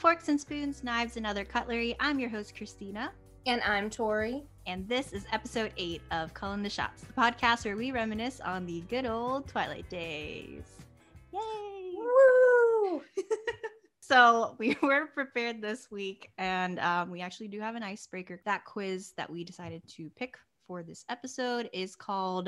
Forks and Spoons, Knives, and Other Cutlery. I'm your host, Christina. And I'm Tori. And this is episode 8 of Calling the Shots, the podcast where we reminisce on the good old Twilight days. Yay! Woo! So we were prepared this week, and we actually do have an icebreaker. That quiz that we decided to pick for this episode is called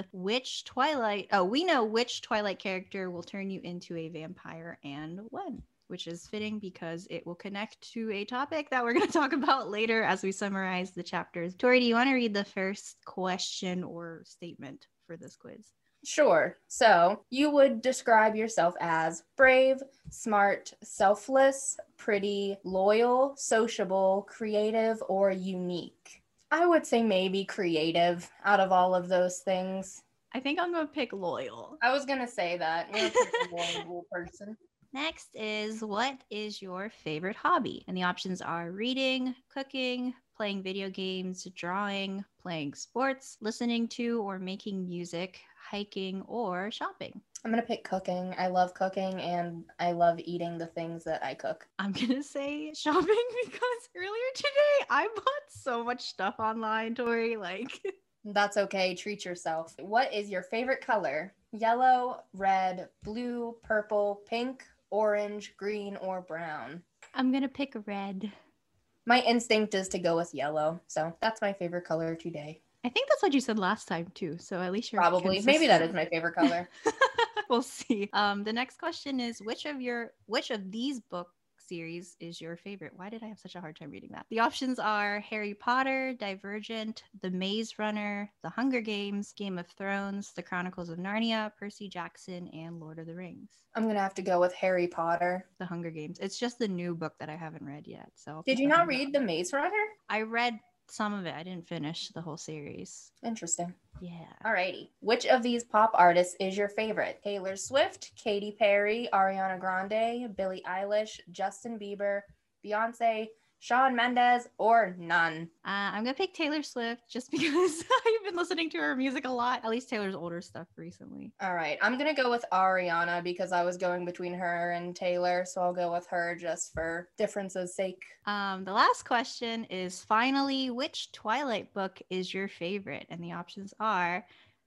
we know which Twilight character will turn you into a vampire and when, which is fitting because it will connect to a topic that we're going to talk about later as we summarize the chapters. Tori, do you want to read the first question or statement for this quiz? Sure. So you would describe yourself as brave, smart, selfless, pretty, loyal, sociable, creative, or unique. I would say maybe creative out of all of those things. I think I'm going to pick loyal. I was going to say that. You're a pretty loyal person. Next is, what is your favorite hobby? And the options are reading, cooking, playing video games, drawing, playing sports, listening to or making music, hiking, or shopping. I'm going to pick cooking. I love cooking and I love eating the things that I cook. I'm going to say shopping because earlier today I bought so much stuff online, Tori. That's okay. Treat yourself. What is your favorite color? Yellow, red, blue, purple, pink, orange, green, or brown? I'm going to pick red. My instinct is to go with yellow. So that's my favorite color today. I think that's what you said last time too. So at least you're probably consistent. Maybe that is my favorite color. We'll see. The next question is, which of these book series is your favorite? Why did I have such a hard time reading that? The options are Harry Potter, Divergent, The Maze Runner, The Hunger Games, Game of Thrones, The Chronicles of Narnia, Percy Jackson, and Lord of the Rings. I'm going to have to go with Harry Potter. The Hunger Games. It's just the new book that I haven't read yet. So did you not read The Maze Runner? I read some of it. I didn't finish the whole series. Interesting. Yeah. Alrighty. Which of these pop artists is your favorite? Taylor Swift, Katy Perry, Ariana Grande, Billie Eilish, Justin Bieber, Beyonce, Shawn Mendes, or none? I'm going to pick Taylor Swift just because I've been listening to her music a lot, at least Taylor's older stuff recently. All right. I'm going to go with Ariana because I was going between her and Taylor, so I'll go with her just for difference's sake. The last question is, finally, which Twilight book is your favorite? And the options are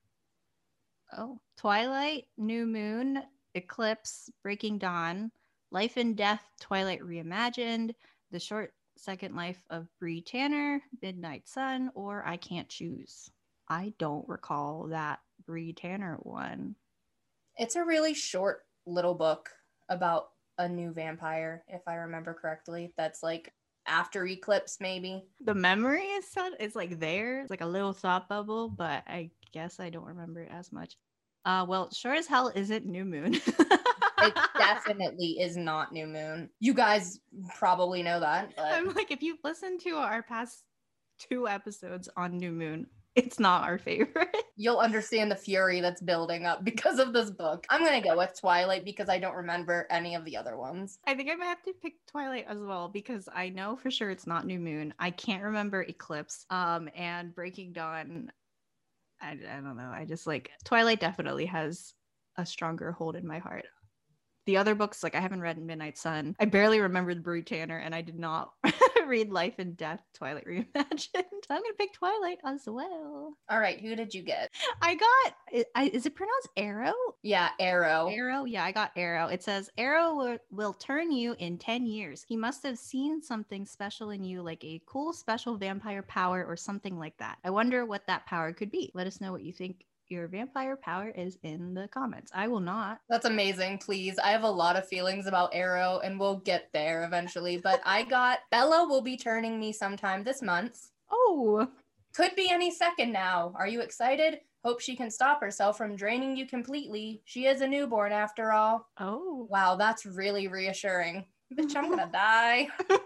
Twilight, New Moon, Eclipse, Breaking Dawn, Life and Death, Twilight Reimagined, The Short Second Life of Bree Tanner, Midnight Sun, or I Can't Choose. I don't recall that Bree Tanner one. It's a really short little book about a new vampire, if I remember correctly. That's like after Eclipse, maybe. The memory is there. It's like a little thought bubble, but I guess I don't remember it as much. Well, sure as hell isn't New Moon. It definitely is not New Moon. You guys probably know that. But I'm like, if you've listened to our past 2 episodes on New Moon, it's not our favorite. You'll understand the fury that's building up because of this book. I'm going to go with Twilight because I don't remember any of the other ones. I think I might have to pick Twilight as well because I know for sure it's not New Moon. I can't remember Eclipse. And Breaking Dawn, I don't know. I just Twilight definitely has a stronger hold in my heart. The other books, I haven't read Midnight Sun. I barely remembered Bree Tanner, and I did not read Life and Death, Twilight Reimagined. So I'm going to pick Twilight as well. All right, who did you get? I got, is it pronounced Arrow? Yeah, Arrow. Arrow? Yeah, I got Arrow. It says, Arrow will turn you in 10 years. He must have seen something special in you, like a cool special vampire power or something like that. I wonder what that power could be. Let us know what you think your vampire power is in the comments. I will not. That's amazing. Please. I have a lot of feelings about Arrow and we'll get there eventually. But I got Bella will be turning me sometime this month. Oh. Could be any second now. Are you excited? Hope she can stop herself from draining you completely. She is a newborn after all. Oh. Wow, that's really reassuring. Bitch, I'm gonna die.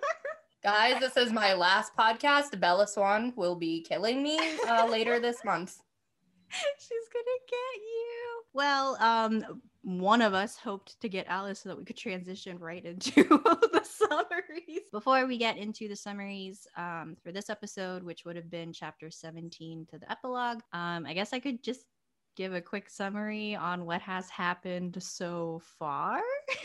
Guys, this is my last podcast. Bella Swan will be killing me later this month. She's gonna get you. Well, one of us hoped to get Alice so that we could transition right into the summaries. Before we get into the summaries for this episode, which would have been chapter 17 to the epilogue, I guess I could just give a quick summary on what has happened so far.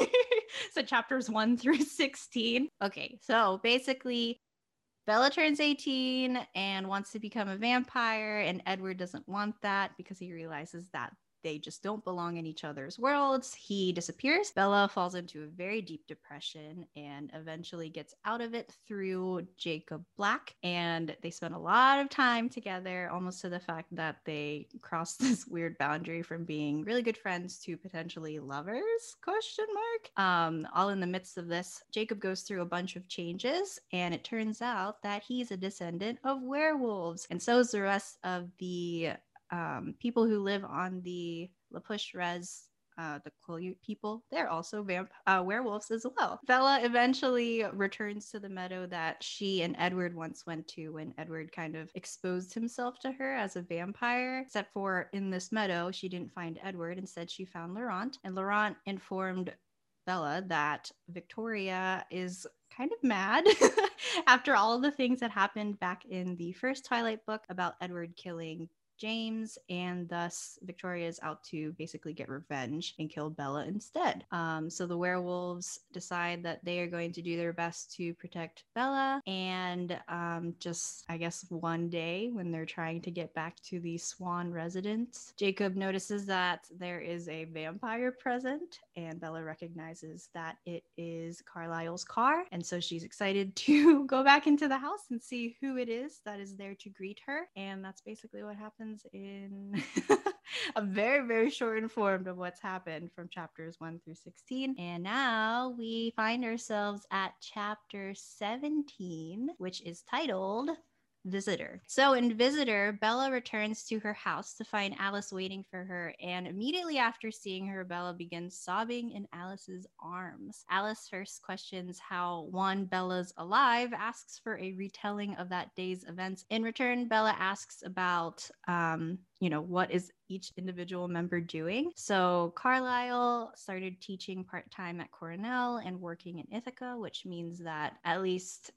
So chapters 1 through 16. Okay, so basically Bella turns 18 and wants to become a vampire, and Edward doesn't want that because he realizes that they just don't belong in each other's worlds. He disappears. Bella falls into a very deep depression and eventually gets out of it through Jacob Black. And they spend a lot of time together, almost to the fact that they cross this weird boundary from being really good friends to potentially lovers, question mark. All in the midst of this, Jacob goes through a bunch of changes, and it turns out that he's a descendant of werewolves. And so is the rest of the people who live on the La Push Res, the Quileute people, they're also werewolves as well. Bella eventually returns to the meadow that she and Edward once went to when Edward kind of exposed himself to her as a vampire, except for in this meadow, she didn't find Edward. Instead, she found Laurent, and Laurent informed Bella that Victoria is kind of mad after all the things that happened back in the first Twilight book about Edward killing James, and thus Victoria is out to basically get revenge and kill Bella instead. So the werewolves decide that they are going to do their best to protect Bella, and just, I guess, one day when they're trying to get back to the Swan residence, Jacob notices that there is a vampire present, and Bella recognizes that it is Carlisle's car, and so she's excited to go back into the house and see who it is that is there to greet her, and that's basically what happens in a very, very short form of what's happened from chapters 1 through 16. And now we find ourselves at chapter 17, which is titled Visitor. So in Visitor, Bella returns to her house to find Alice waiting for her, and immediately after seeing her, Bella begins sobbing in Alice's arms. Alice first questions how one Bella's alive, asks for a retelling of that day's events. In return, Bella asks about what is each individual member doing. So Carlisle started teaching part-time at Cornell and working in Ithaca, which means that at least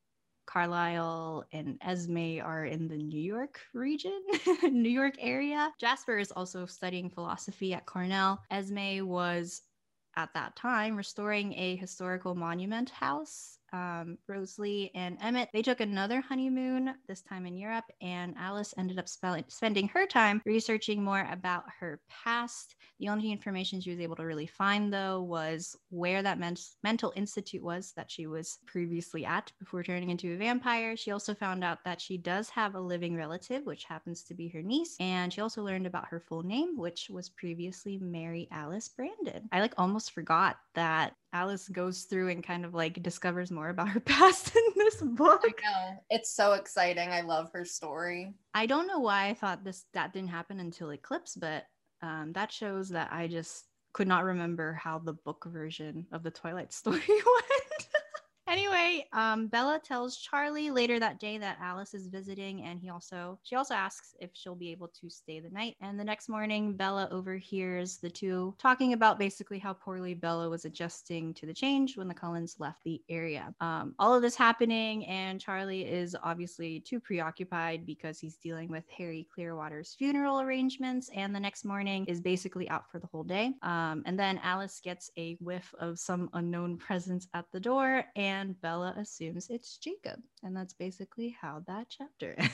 Carlisle and Esme are in the New York region, New York area. Jasper is also studying philosophy at Cornell. Esme was, at that time, restoring a historical monument house. Rosalie and Emmett, they took another honeymoon, this time in Europe, and Alice ended up spending her time researching more about her past. The only information she was able to really find, though, was where that mental institute was that she was previously at before turning into a vampire. She also found out that she does have a living relative, which happens to be her niece, and she also learned about her full name, which was previously Mary Alice Brandon. I almost forgot that Alice goes through and kind of discovers more about her past in this book. I know. It's so exciting. I love her story. I don't know why I thought that didn't happen until Eclipse, but that shows that I just could not remember how the book version of the Twilight story went. Anyway, Bella tells Charlie later that day that Alice is visiting, and she also asks if she'll be able to stay the night. And the next morning, Bella overhears the two talking about basically how poorly Bella was adjusting to the change when the Cullens left the area. All of this happening, and Charlie is obviously too preoccupied because he's dealing with Harry Clearwater's funeral arrangements, and the next morning is basically out for the whole day. And then Alice gets a whiff of some unknown presence at the door, and Bella assumes it's Jacob. And that's basically how that chapter ends.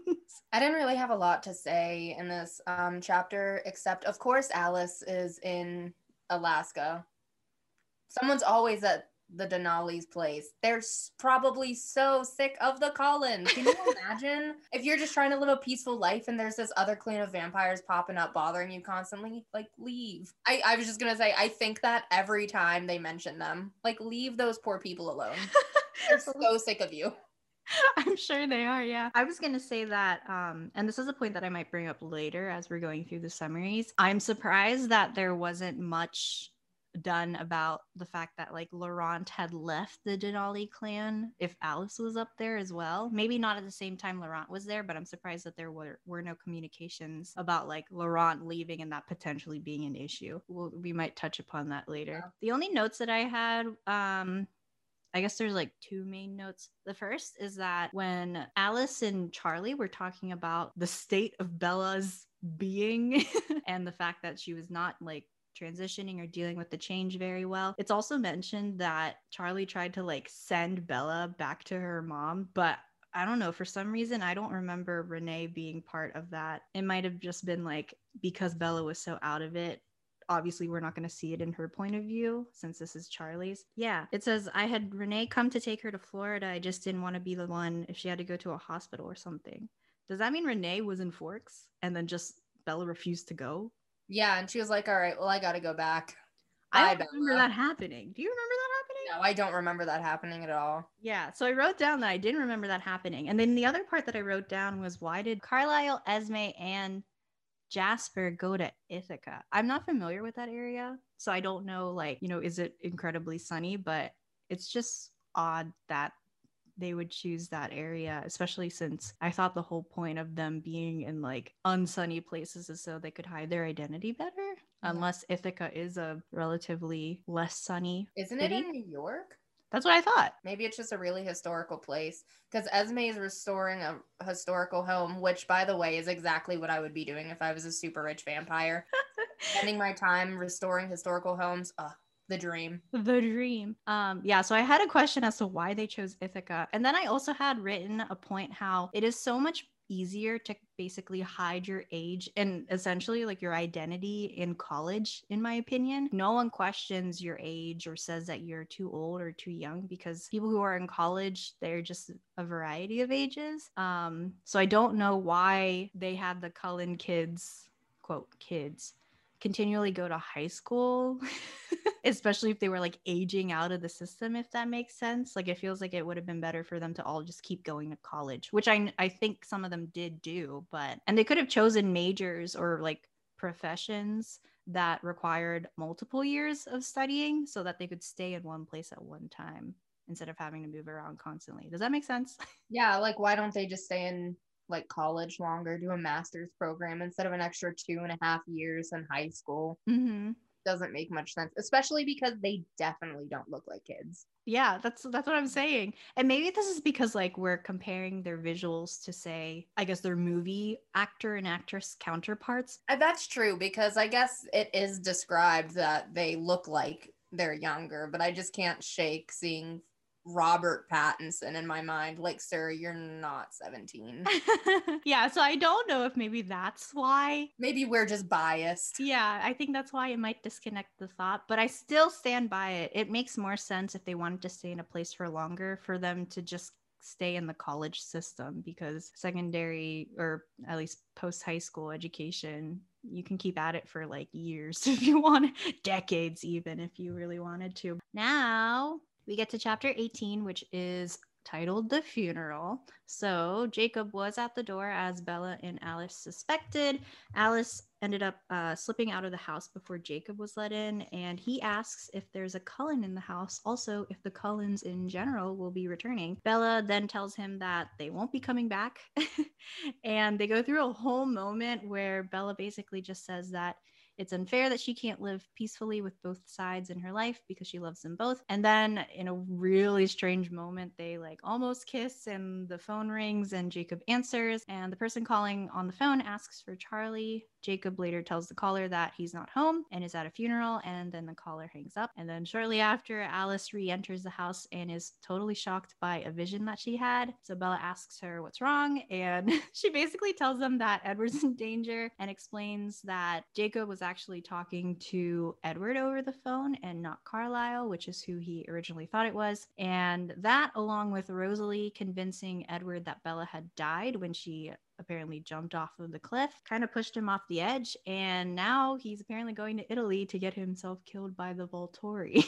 I didn't really have a lot to say in this chapter, except, of course, Alice is in Alaska. Someone's always at the Denali's place. They're probably so sick of the Cullens. Can you imagine if you're just trying to live a peaceful life and there's this other clan of vampires popping up bothering you constantly? Leave. I was just gonna say, I think that every time they mention them, leave those poor people alone. They're so sick of you. I'm sure they are, yeah. I was going to say that, and this is a point that I might bring up later as we're going through the summaries. I'm surprised that there wasn't much done about the fact that Laurent had left the Denali clan if Alice was up there as well. Maybe not at the same time Laurent was there, but I'm surprised that there were no communications about Laurent leaving and that potentially being an issue. We might touch upon that later. Yeah. The only notes that I had, I guess there's like two main notes. The first is that when Alice and Charlie were talking about the state of Bella's being and the fact that she was not like transitioning or dealing with the change very well, it's also mentioned that Charlie tried to like send Bella back to her mom, but I don't know, for some reason I don't remember Renee being part of that. It might have just been like because Bella was so out of it. Obviously we're not going to see it in her point of view since this is Charlie's. Yeah, it says I had Renee come to take her to Florida. I just didn't want to be the one if she had to go to a hospital or something. Does that mean Renee was in Forks and then just Bella refused to go? Yeah, and she was like, all right, well, I gotta go back. I Bye, don't remember Bella. that happening. Do you remember that happening? No, I don't remember that happening at all. Yeah, so I wrote down that I didn't remember that happening. And then the other part that I wrote down was why did Carlisle, Esme, and Jasper go to Ithaca? I'm not familiar with that area, so I don't know, like, you know, is it incredibly sunny? But it's just odd that they would choose that area, especially since I thought the whole point of them being in like unsunny places is so they could hide their identity better. Yeah. Unless Ithaca is a relatively less sunny Isn't city. it in New York? That's what I thought. Maybe it's just a really historical place. Because Esme is restoring a historical home, which, by the way, is exactly what I would be doing if I was a super rich vampire. Spending my time restoring historical homes. The dream. The dream. Yeah, so I had a question as to why they chose Ithaca. And then I also had written a point how it is so much easier to basically hide your age and essentially like your identity in college, in my opinion. No one questions your age or says that you're too old or too young because people who are in college, they're just a variety of ages. So I don't know why they had the Cullen kids, quote, kids, continually go to high school. Especially if they were like aging out of the system, if that makes sense. Like it feels like it would have been better for them to all just keep going to college, which I think some of them did do, but and they could have chosen majors or like professions that required multiple years of studying so that they could stay in one place at one time instead of having to move around constantly. Does that make sense? Yeah, like why don't they just stay in like college longer, do a master's program instead of an extra 2.5 years in high school? Mm-hmm. Doesn't make much sense, especially because they definitely don't look like kids. Yeah, that's what I'm saying. And maybe this is because like we're comparing their visuals to say, I guess their movie actor and actress counterparts. That's true because I guess it is described that they look like they're younger, but I just can't shake seeing Robert Pattinson in my mind. Like, sir, you're not 17. Yeah, so I don't know if maybe that's why. Maybe we're just biased. Yeah, I think that's why it might disconnect the thought, but I still stand by it. It makes more sense if they wanted to stay in a place for longer for them to just stay in the college system because secondary or at least post high school education, you can keep at it for like years if you want, decades even if you really wanted to. Now we get to chapter 18, which is titled The Funeral. So Jacob was at the door as Bella and Alice suspected. Alice ended up slipping out of the house before Jacob was let in, and he asks if there's a Cullen in the house, also if the Cullens in general will be returning. Bella then tells him that they won't be coming back, and they go through a whole moment where Bella basically just says that it's unfair that she can't live peacefully with both sides in her life because she loves them both. And then in a really strange moment, they like almost kiss and the phone rings and Jacob answers. And the person calling on the phone asks for Charlie. Jacob later tells the caller that he's not home and is at a funeral. And then the caller hangs up. And then shortly after, Alice re-enters the house and is totally shocked by a vision that she had. So Bella asks her what's wrong. And she basically tells them that Edward's in danger and explains that Jacob was actually talking to Edward over the phone and not Carlisle, which is who he originally thought it was. And that, along with Rosalie convincing Edward that Bella had died when she apparently jumped off of the cliff, kind of pushed him off the edge. And now he's apparently going to Italy to get himself killed by the Volturi.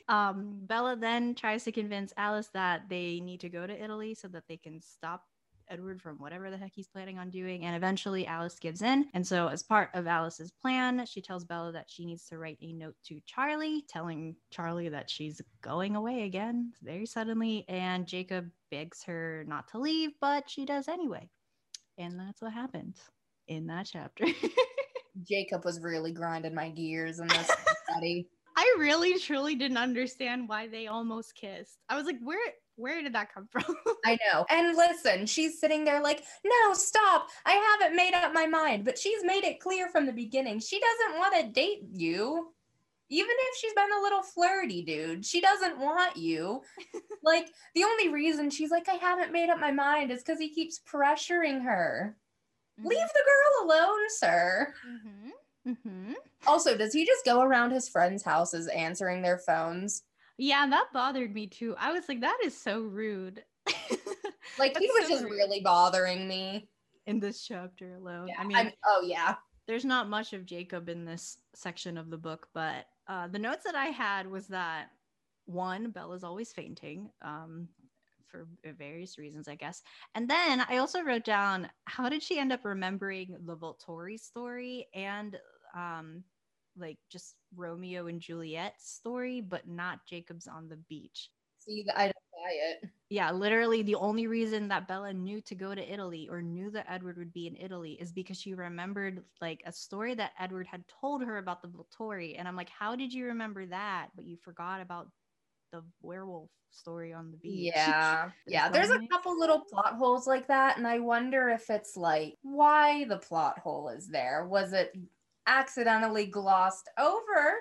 Bella then tries to convince Alice that they need to go to Italy so that they can stop Edward from whatever the heck he's planning on doing. And eventually Alice gives in. And so as part of Alice's plan, she tells Bella that she needs to write a note to Charlie, telling Charlie that she's going away again very suddenly. And Jacob begs her not to leave, but she does anyway. And that's what happens in that chapter. Jacob was really grinding my gears in this study. I I really truly didn't understand why they almost kissed. I was like, where did that come from? I know. And listen, she's sitting there like, no, stop. I haven't made up my mind. But she's made it clear from the beginning. She doesn't want to date you. Even if she's been a little flirty, dude, she doesn't want you. Like, the only reason she's like, I haven't made up my mind is because he keeps pressuring her. Mm-hmm. Leave the girl alone, sir. Mm-hmm. Mm-hmm. Also, does he just go around his friends' houses answering their phones? Yeah, that bothered me too. I was like, that is so rude. Like, he was just really bothering me. In this chapter alone. Yeah, I mean, oh, yeah. There's not much of Jacob in this section of the book, but the notes that I had was that, one, Bella's always fainting for various reasons, I guess. And then I also wrote down, how did she end up remembering the Volturi story and like just Romeo and Juliet's story, but not Jacob's on the beach? See, I don't buy it. Yeah, literally the only reason that Bella knew to go to Italy or knew that Edward would be in Italy is because she remembered like a story that Edward had told her about the Volturi. And I'm like, how did you remember that? But you forgot about the werewolf story on the beach. Yeah. Yeah, there's a couple little plot holes like that. And I wonder if it's like, why the plot hole is there? Was it accidentally glossed over?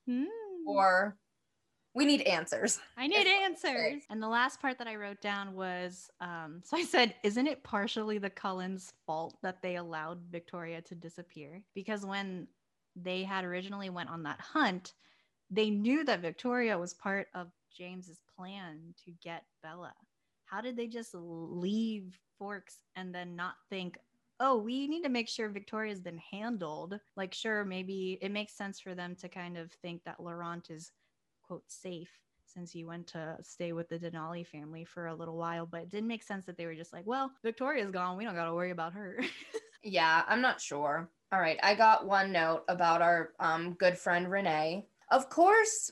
Or we need answers. I need answers. And the last part that I wrote down was, so I said, isn't it partially the Cullens' fault that they allowed Victoria to disappear? Because when they had originally went on that hunt, they knew that Victoria was part of James's plan to get Bella. How did they just leave Forks and then not think, oh, we need to make sure Victoria's been handled? Like, sure, maybe it makes sense for them to kind of think that Laurent is quote safe since he went to stay with the Denali family for a little while, but it didn't make sense that they were just like, well, Victoria's gone, we don't got to worry about her. Yeah, I'm not sure. All right, I got one note about our good friend Renee. Of course,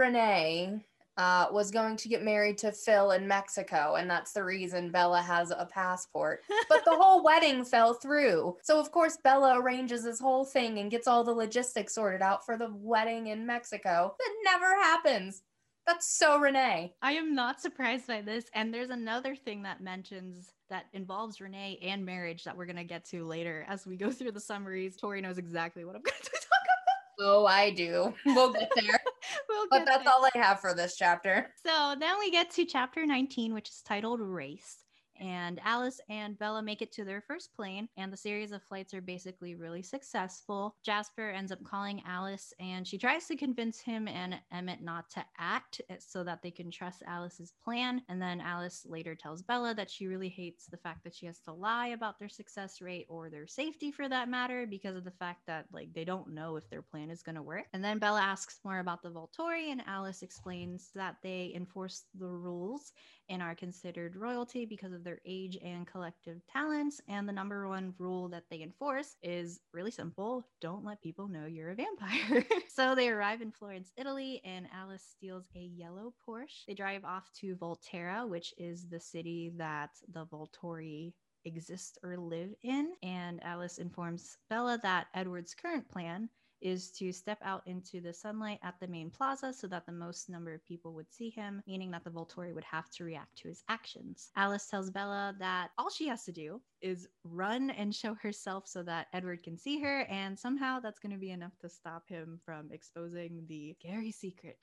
Renee was going to get married to Phil in Mexico, and that's the reason Bella has a passport. But the whole wedding fell through. So, of course, Bella arranges this whole thing and gets all the logistics sorted out for the wedding in Mexico. That never happens. That's so Renee. I am not surprised by this. And there's another thing that mentions that involves Renee and marriage that we're going to get to later as we go through the summaries. Tori knows exactly what I'm going to talk about. Oh, I do. We'll get there. But that's all I have for this chapter. So then we get to chapter 19, which is titled Race. And Alice and Bella make it to their first plane, and the series of flights are basically really successful. Jasper ends up calling Alice, and she tries to convince him and Emmett not to act so that they can trust Alice's plan. And then Alice later tells Bella that she really hates the fact that she has to lie about their success rate or their safety for that matter because of the fact that like they don't know if their plan is going to work. And then Bella asks more about the Volturi, and Alice explains that they enforce the rules and are considered royalty because of their age and collective talents. And the number one rule that they enforce is really simple: don't let people know you're a vampire. So they arrive in Florence, Italy, and Alice steals a yellow Porsche. They drive off to Volterra, which is the city that the Volturi exist or live in. And Alice informs Bella that Edward's current plan is to step out into the sunlight at the main plaza so that the most number of people would see him, meaning that the Volturi would have to react to his actions. Alice tells Bella that all she has to do is run and show herself so that Edward can see her, and somehow that's going to be enough to stop him from exposing the scary secret.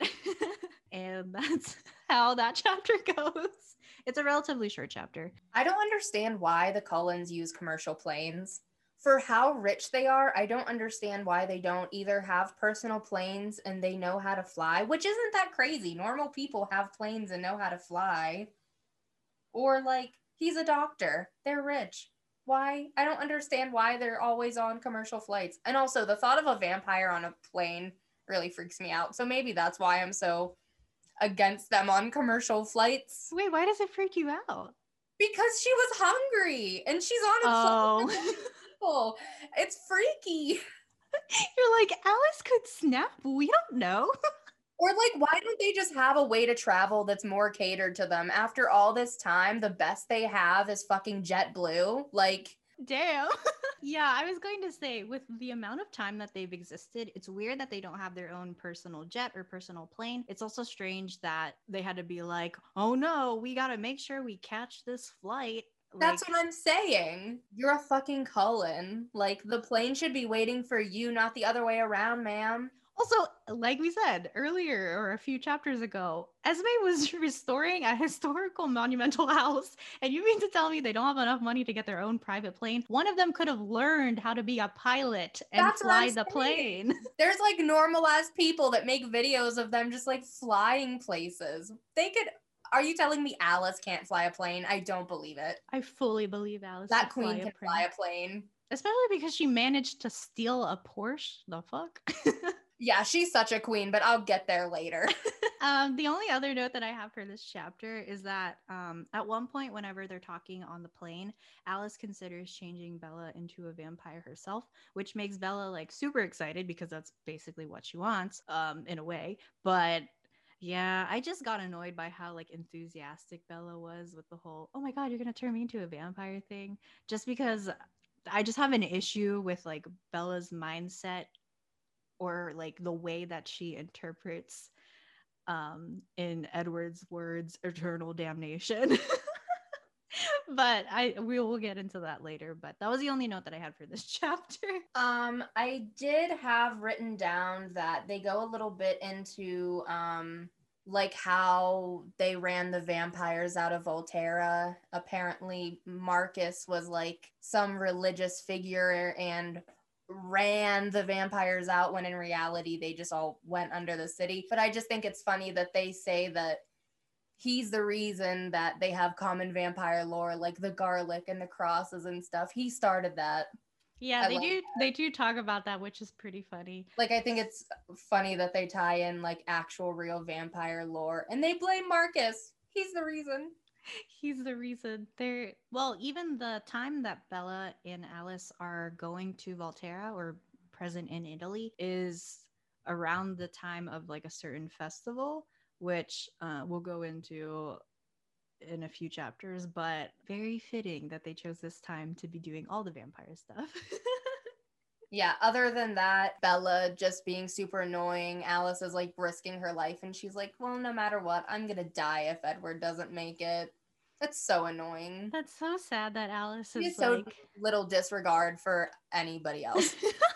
And that's how that chapter goes. It's a relatively short chapter. I don't understand why the Cullens use commercial planes. For how rich they are, I don't understand why they don't either have personal planes and they know how to fly, which isn't that crazy. Normal people have planes and know how to fly. Or like, he's a doctor. They're rich. Why? I don't understand why they're always on commercial flights. And also, the thought of a vampire on a plane really freaks me out. So maybe that's why I'm so against them on commercial flights. Wait, why does it freak you out? Because she was hungry and she's on a flight. Oh, it's freaky. You're like, Alice could snap. We don't know. Or like, why don't they just have a way to travel that's more catered to them? After all this time, the best they have is fucking JetBlue. Like, Damn. Yeah, I was going to say, with the amount of time that they've existed, it's weird that they don't have their own personal jet or personal plane. It's also strange that they had to be like, oh no, we got to make sure we catch this flight. That's Like, what I'm saying. You're a fucking Cullen. Like, the plane should be waiting for you, not the other way around, ma'am. also, like we said earlier or a few chapters ago, Esme was restoring a historical monumental house. And you mean to tell me they don't have enough money to get their own private plane? One of them could have learned how to be a pilot and That's what I'm fly the saying. plane. There's like normal ass people that make videos of them just like flying places. They could. Are you telling me Alice can't fly a plane? I don't believe it. I fully believe Alice That could fly queen a can plane. fly a plane. Especially because she managed to steal a Porsche. The fuck? Yeah, she's such a queen, but I'll get there later. The only other note that I have for this chapter is that at one point, whenever they're talking on the plane, Alice considers changing Bella into a vampire herself, which makes Bella like super excited because that's basically what she wants, in a way. But yeah, I just got annoyed by how like enthusiastic Bella was with the whole, oh my god, you're gonna turn me into a vampire thing. Just because I just have an issue with like Bella's mindset or like the way that she interprets in Edward's words, eternal damnation. But we will get into that later. But that was the only note that I had for this chapter. I did have written down that they go a little bit into like how they ran the vampires out of Volterra. Apparently Marcus was like some religious figure and ran the vampires out when in reality they just all went under the city. But I just think it's funny that they say that he's the reason that they have common vampire lore, like the garlic and the crosses and stuff. He started that. Yeah, I they like do. They do talk about that, which is pretty funny. like I think it's funny that they tie in like actual real vampire lore and they blame Marcus. He's the reason. He's the reason they're well, even the time that Bella and Alice are going to Volterra or present in Italy is around the time of like a certain festival, which we'll go into in a few chapters, but very fitting that they chose this time to be doing all the vampire stuff. Yeah, other than that, Bella just being super annoying. Alice is like risking her life and she's like, well, no matter what, I'm gonna die if Edward doesn't make it. That's so annoying. That's so sad that Alice He has is so like little disregard for anybody else.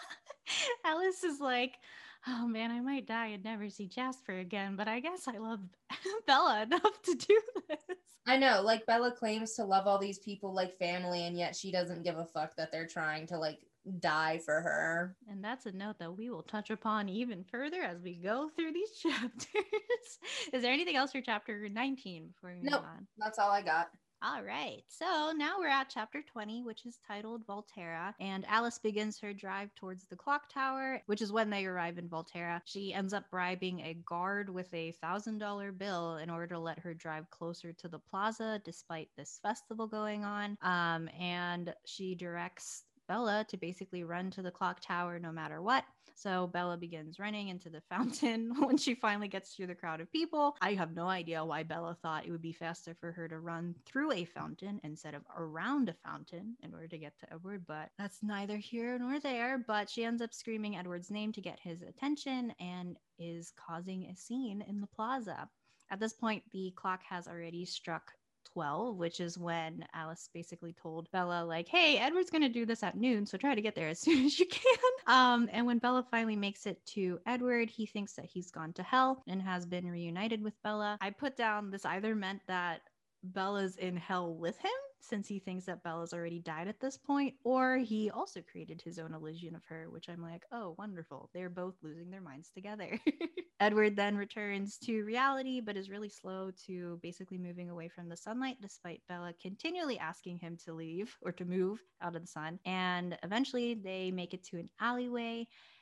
Alice is like, oh man, I might die and never see Jasper again, but I guess I love Bella enough to do this. I know, like Bella claims to love all these people like family, and yet she doesn't give a fuck that they're trying to like die for her. And that's a note that we will touch upon even further as we go through these chapters. Is there anything else for chapter 19 before we move Nope, on? that's all I got. All right, so now we're at chapter 20, which is titled Volterra, and Alice begins her drive towards the clock tower, which is when they arrive in Volterra. She ends up bribing a guard with a $1,000 bill in order to let her drive closer to the plaza despite this festival going on. And she directs Bella to basically run to the clock tower no matter what. So Bella begins running into the fountain when she finally gets through the crowd of people. I have no idea why Bella thought it would be faster for her to run through a fountain instead of around a fountain in order to get to Edward, but that's neither here nor there. But she ends up screaming Edward's name to get his attention and is causing a scene in the plaza. At this point, the clock has already struck 12, which is when Alice basically told Bella, like, hey, Edward's going to do this at noon, so try to get there as soon as you can. And when Bella finally makes it to Edward, he thinks that he's gone to hell and has been reunited with Bella. I put down this either meant that Bella's in hell with him, since he thinks that Bella's already died at this point, or he also created his own illusion of her, which I'm like, oh, wonderful. They're both losing their minds together. Edward then returns to reality, but is really slow to basically moving away from the sunlight, despite Bella continually asking him to leave or to move out of the sun. And eventually they make it to an alleyway.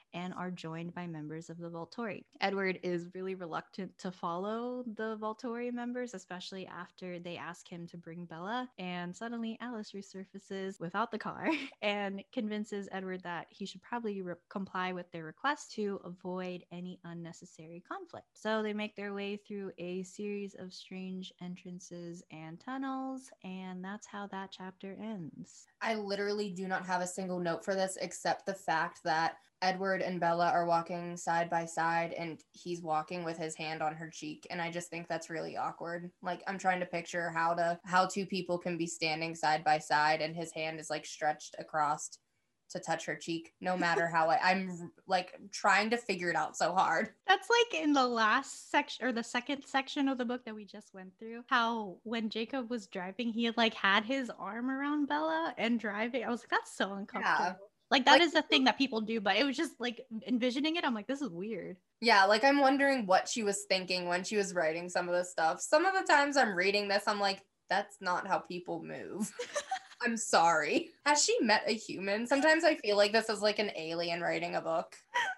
and are joined by members of the Volturi. Edward is really reluctant to follow the Volturi members, especially after they ask him to bring Bella, and suddenly Alice resurfaces without the car and convinces Edward that he should probably comply with their request to avoid any unnecessary conflict. So they make their way through a series of strange entrances and tunnels, and that's how that chapter ends. I literally do not have a single note for this except the fact that Edward and Bella are walking side by side and he's walking with his hand on her cheek, and I just think that's really awkward. Like, I'm trying to picture how two people can be standing side by side and his hand is like stretched across to touch her cheek, no matter how I'm like trying to figure it out so hard. That's like in the last section or the second section of the book that we just went through, how when Jacob was driving, he had his arm around Bella and driving. I was like, that's so uncomfortable. Yeah. Like that is a thing that people do, but it was just like envisioning it. I'm like, this is weird. Yeah, like I'm wondering what she was thinking when she was writing some of this stuff. Some of the times I'm reading this, I'm like, that's not how people move. I'm sorry. Has she met a human? Sometimes I feel like this is like an alien writing a book.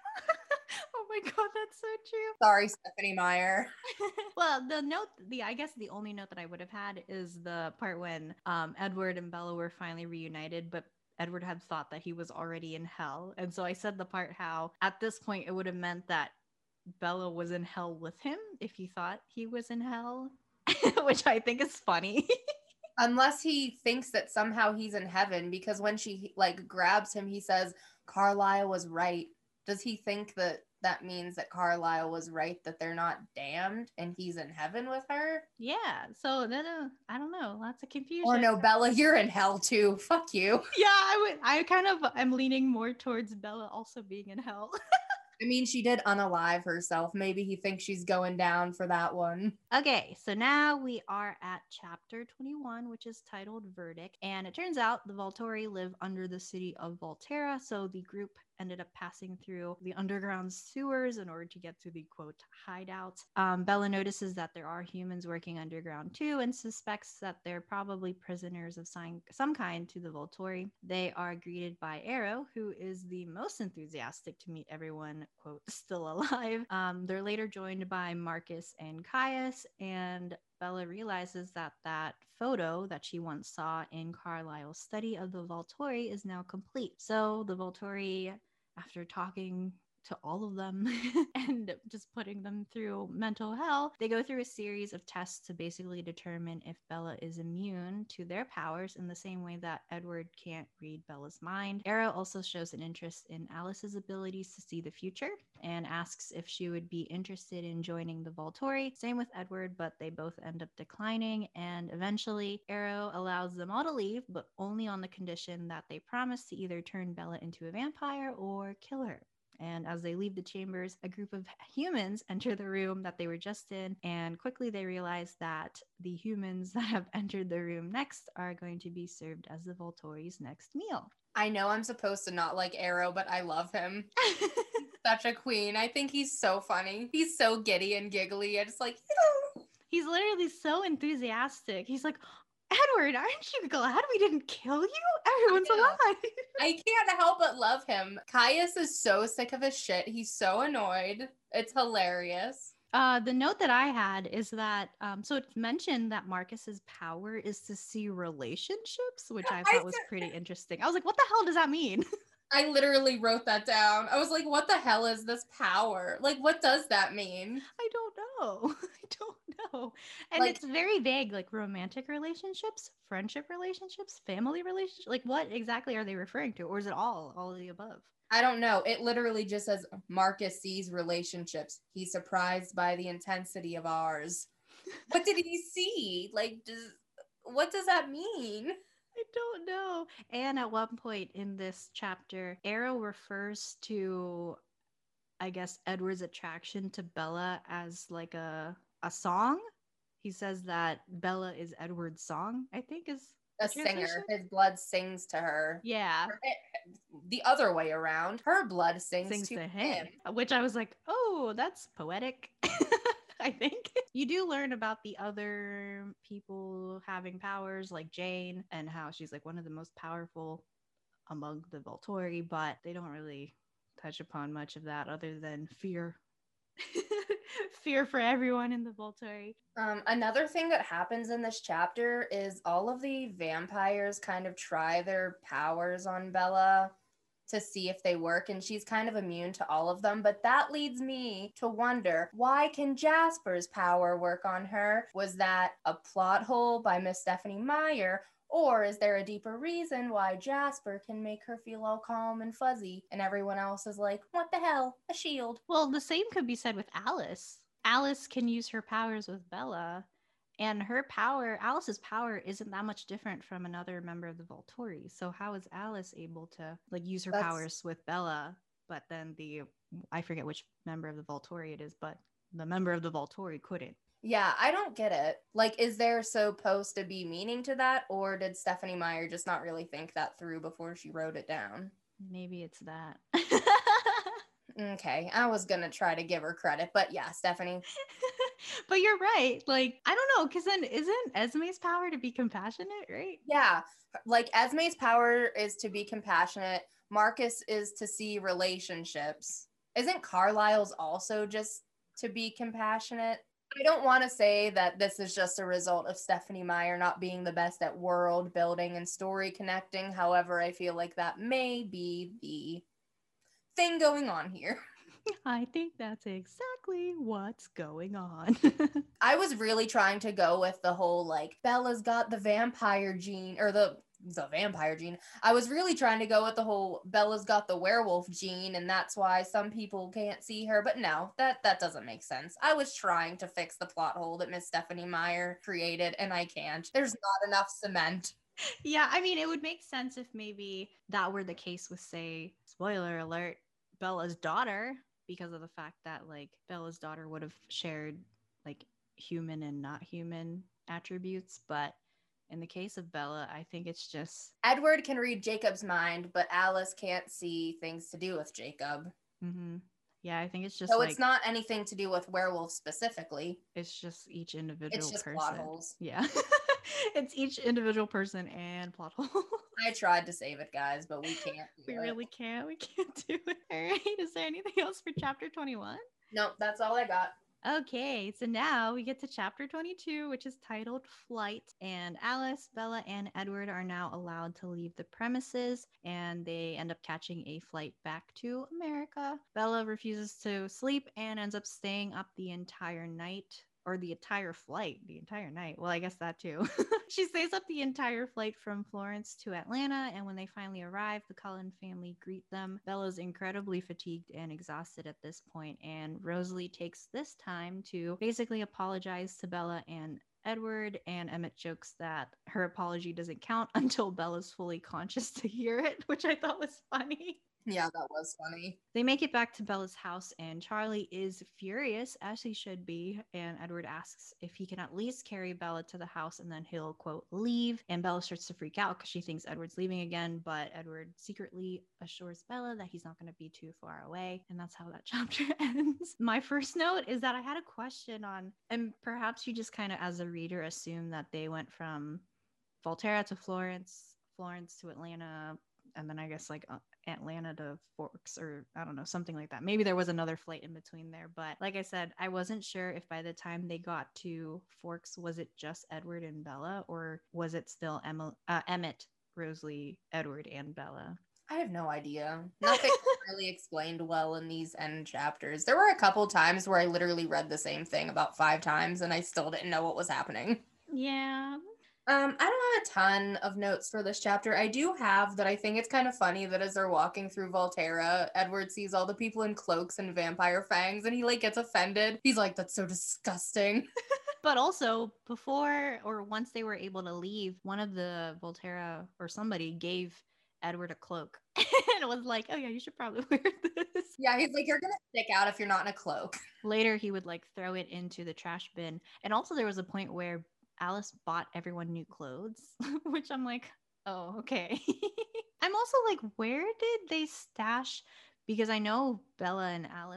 Oh my god, that's so true. Sorry, Stephanie Meyer. Well, I guess the only note that I would have had is the part when Edward and Bella were finally reunited, but Edward had thought that he was already in hell. And so I said the part how at this point it would have meant that Bella was in hell with him if he thought he was in hell, which I think is funny. Unless he thinks that somehow he's in heaven, because when she like grabs him, he says, Carlisle was right. Does he think that that means that Carlisle was right, that they're not damned and he's in heaven with her? Yeah. So then I don't know. Lots of confusion. Or no, Bella, you're in hell too. Fuck you. Yeah, I'm leaning more towards Bella also being in hell. I mean, she did unalive herself. Maybe he thinks she's going down for that one. Okay, so now we are at chapter 21, which is titled Verdict. And it turns out the Volturi live under the city of Volterra, so the group ended up passing through the underground sewers in order to get to the quote hideout. Bella notices that there are humans working underground too and suspects that they're probably prisoners of some kind to the Volturi. They are greeted by Arrow, who is the most enthusiastic to meet everyone quote still alive. They're later joined by Marcus and Caius, and Bella realizes that that photo that she once saw in Carlisle's study of the Volturi is now complete. So the Volturi, after talking to all of them and just putting them through mental hell, they go through a series of tests to basically determine if Bella is immune to their powers in the same way that Edward can't read Bella's mind. Arrow also shows an interest in Alice's abilities to see the future and asks if she would be interested in joining the Volturi. Same with Edward, but they both end up declining, and eventually Arrow allows them all to leave, but only on the condition that they promise to either turn Bella into a vampire or kill her. And as they leave the chambers, a group of humans enter the room that they were just in, and quickly they realize that the humans that have entered the room next are going to be served as the Volturi's next meal. I know I'm supposed to not like Arrow, but I love him. Such a queen. I think he's so funny. He's so giddy and giggly. I just like, he's literally so enthusiastic. He's like, Edward, aren't you glad we didn't kill you? Everyone's alive. I can't help but love him. Caius is so sick of his shit. He's so annoyed. It's hilarious. The note that I had is that, so it's mentioned that Marcus's power is to see relationships, which I thought was pretty interesting. I was like, what the hell does that mean? I literally wrote that down. I was like, what the hell is this power? Like, what does that mean? I don't know. I don't know. And like, it's very vague, like romantic relationships, friendship relationships, family relationships. Like, what exactly are they referring to? Or is it all of the above? I don't know. It literally just says Marcus sees relationships. He's surprised by the intensity of ours. What did he see? Like, what does that mean? I don't know. And at one point in this chapter, Arrow refers to, I guess, Edward's attraction to Bella as like a song. He says that Bella is Edward's song, I think is a singer. His blood sings to her. Yeah. The other way around, her blood sings to him. Which I was like, oh, that's poetic. I think you do learn about the other people having powers, like Jane, and how she's like one of the most powerful among the Volturi, but they don't really touch upon much of that other than fear. Fear for everyone in the Volturi. Another thing that happens in this chapter is all of the vampires kind of try their powers on Bella to see if they work, and she's kind of immune to all of them. But that leads me to wonder, why can Jasper's power work on her? Was that a plot hole by Miss Stephenie Meyer? Or is there a deeper reason why Jasper can make her feel all calm and fuzzy and everyone else is like, what the hell? A shield. Well, the same could be said with Alice. Alice can use her powers with Bella, and Alice's power isn't that much different from another member of the Volturi. So how is Alice able to like use her powers with Bella, but then I forget which member of the Volturi it is, but the member of the Volturi couldn't? Yeah, I don't get it. Like, is there supposed to be meaning to that, or did Stephenie Meyer just not really think that through before she wrote it down? Maybe it's that. Okay, I was gonna try to give her credit, but yeah, Stephenie. But you're right. Like, I don't know, because then isn't Esme's power to be compassionate, right? Yeah, like Esme's power is to be compassionate. Marcus is to see relationships. Isn't Carlisle's also just to be compassionate? I don't want to say that this is just a result of Stephenie Meyer not being the best at world building and story connecting. However, I feel like that may be the thing going on here. I think that's exactly what's going on. I was really trying to go with the whole like Bella's got the vampire gene or the vampire gene. I was really trying to go with the whole Bella's got the werewolf gene and that's why some people can't see her, but no, that doesn't make sense. I was trying to fix the plot hole that Miss Stephenie Meyer created and I can't. There's not enough cement. Yeah, I mean, it would make sense if maybe that were the case with, say, spoiler alert, Bella's daughter, because of the fact that like Bella's daughter would have shared like human and not human attributes. But in the case of Bella, I think it's just Edward can read Jacob's mind, but Alice can't see things to do with Jacob. Mm-hmm. Yeah, I think it's just so it's not anything to do with werewolves specifically. It's just each individual It's just person. plot holes. Yeah. It's each individual person and plot hole. I tried to save it, guys, but we can't. We really can't. We can't do it. All right. Is there anything else for chapter 21? Nope, that's all I got. Okay, so now we get to chapter 22, which is titled Flight. And Alice, Bella, and Edward are now allowed to leave the premises, and they end up catching a flight back to America. Bella refuses to sleep and ends up staying up the entire night. Or the entire flight, the entire night. Well, I guess that too. She stays up the entire flight from Florence to Atlanta, and when they finally arrive, the Cullen family greet them. Bella's incredibly fatigued and exhausted at this point, and Rosalie takes this time to basically apologize to Bella and Edward, and Emmett jokes that her apology doesn't count until Bella's fully conscious to hear it, which I thought was funny. Yeah, that was funny. They make it back to Bella's house, and Charlie is furious, as he should be. And Edward asks if he can at least carry Bella to the house, and then he'll, quote, leave. And Bella starts to freak out because she thinks Edward's leaving again. But Edward secretly assures Bella that he's not going to be too far away. And that's how that chapter ends. My first note is that I had a question on, and perhaps you just kind of, as a reader, assume that they went from Volterra to Florence, Florence to Atlanta, and then I guess like Atlanta to Forks, or I don't know, something like that. Maybe there was another flight in between there, but like I said, I wasn't sure if by the time they got to Forks, was it just Edward and Bella, or was it still Emmett, Rosalie, Edward, and Bella? I have no idea. Nothing really explained well in these end chapters. There were a couple times where I literally read the same thing about 5 times and I still didn't know what was happening. Yeah. I don't have a ton of notes for this chapter. I do have that I think it's kind of funny that as they're walking through Volterra, Edward sees all the people in cloaks and vampire fangs and he like gets offended. He's like, that's so disgusting. But also, before or once they were able to leave, one of the Volterra or somebody gave Edward a cloak and it was like, oh yeah, you should probably wear this. Yeah, he's like, you're gonna stick out if you're not in a cloak. Later he would like throw it into the trash bin. And also there was a point where Alice bought everyone new clothes, which I'm like, oh, okay. I'm also like, where did they stash? Because I know Bella and Alice,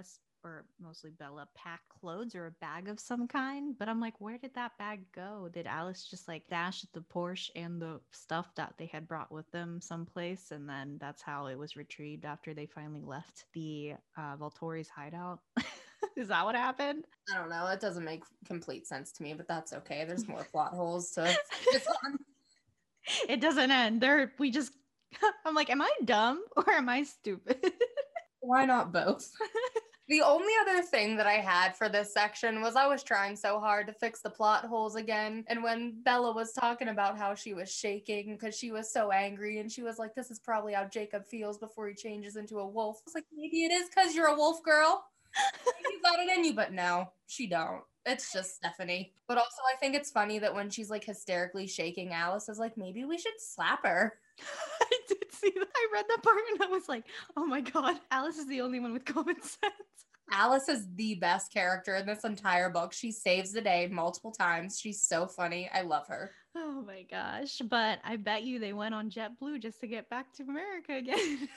or mostly Bella, pack clothes or a bag of some kind. But I'm like, where did that bag go? Did Alice just like dash the Porsche and the stuff that they had brought with them someplace? And then that's how it was retrieved after they finally left the Volturi's hideout? Is that what happened? I don't know. It doesn't make complete sense to me, but that's okay. There's more plot holes to focus on. It doesn't end. We just, I'm like, am I dumb or am I stupid? Why not both? The only other thing that I had for this section was I was trying so hard to fix the plot holes again. And when Bella was talking about how she was shaking because she was so angry, and she was like, this is probably how Jacob feels before he changes into a wolf. I was like, maybe it is because you're a wolf girl. You got it in you, but no, she don't. It's just Stephanie. But also, I think it's funny that when she's like hysterically shaking, Alice is like, maybe we should slap her. I did see that. I read that part and I was like, oh my God, Alice is the only one with common sense. Alice is the best character in this entire book. She saves the day multiple times. She's so funny. I love her. Oh my gosh. But I bet you they went on JetBlue just to get back to America again.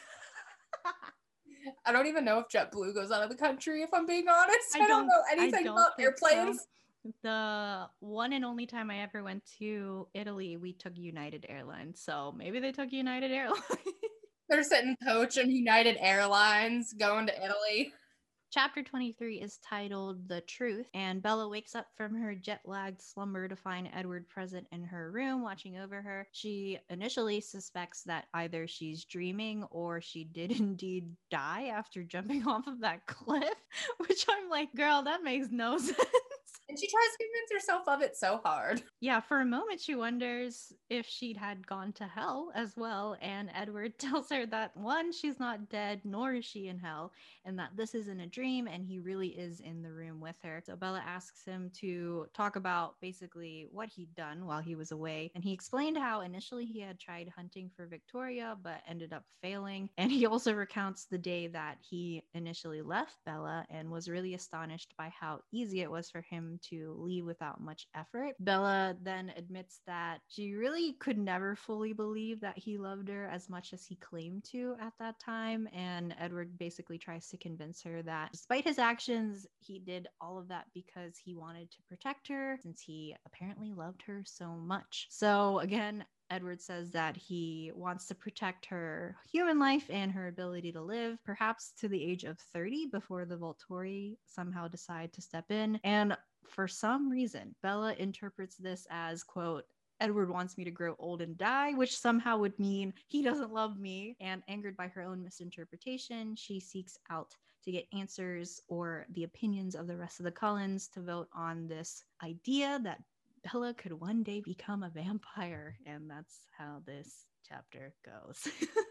I don't even know if JetBlue goes out of the country, if I'm being honest. I don't know anything about airplanes. So. The one and only time I ever went to Italy, we took United Airlines. So maybe they took United Airlines. They're sitting coach in United Airlines going to Italy. Chapter 23 is titled The Truth, and Bella wakes up from her jet-lagged slumber to find Edward present in her room watching over her. She initially suspects that either she's dreaming or she did indeed die after jumping off of that cliff, which I'm like, girl, that makes no sense. And she tries to convince herself of it so hard. Yeah, for a moment she wonders if she'd had gone to hell as well, and Edward tells her that one, she's not dead, nor is she in hell, and that this isn't a dream, and he really is in the room with her. So Bella asks him to talk about basically what he'd done while he was away, and he explained how initially he had tried hunting for Victoria but ended up failing, and he also recounts the day that he initially left Bella and was really astonished by how easy it was for him to leave without much effort. Bella then admits that she really could never fully believe that he loved her as much as he claimed to at that time, and Edward basically tries to convince her that despite his actions, he did all of that because he wanted to protect her, since he apparently loved her so much. So again, Edward says that he wants to protect her human life and her ability to live, perhaps to the age of 30 before the Volturi somehow decide to step in. And for some reason, Bella interprets this as, quote, Edward wants me to grow old and die, which somehow would mean he doesn't love me. And angered by her own misinterpretation, she seeks out to get answers or the opinions of the rest of the Cullens to vote on this idea that Bella could one day become a vampire. And that's how this chapter goes.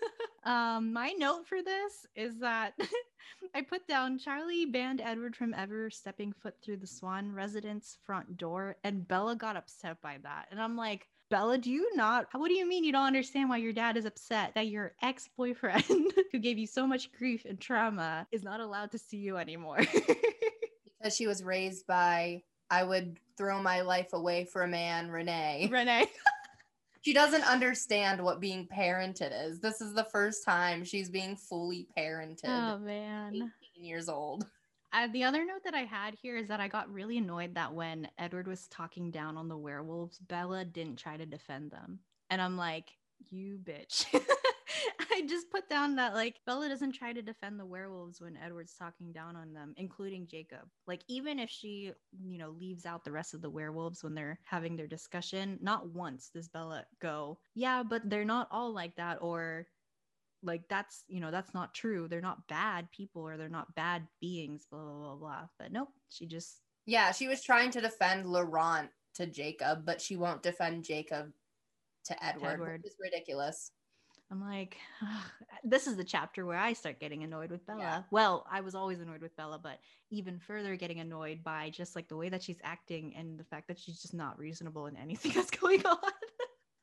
My note for this is that I put down Charlie banned Edward from ever stepping foot through the Swan residence front door, and Bella got upset by that. And I'm like, Bella, what do you mean you don't understand why your dad is upset that your ex-boyfriend who gave you so much grief and trauma is not allowed to see you anymore? Because she was raised by, I would throw my life away for a man, Renee. She doesn't understand what being parented is. This is the first time she's being fully parented. Oh, man. 18 years old. The other note that I had here is that I got really annoyed that when Edward was talking down on the werewolves, Bella didn't try to defend them. And I'm like, you bitch. I just put down that like Bella doesn't try to defend the werewolves when Edward's talking down on them, including Jacob. Like even if she, leaves out the rest of the werewolves when they're having their discussion, not once does Bella go, yeah, but they're not all like that, or like that's not true. They're not bad people or they're not bad beings, blah, blah, blah, blah. But nope, she was trying to defend Laurent to Jacob, but she won't defend Jacob to Edward. Which is ridiculous. I'm like, this is the chapter where I start getting annoyed with Bella. Yeah. Well, I was always annoyed with Bella, but even further getting annoyed by just like the way that she's acting and the fact that she's just not reasonable in anything that's going on.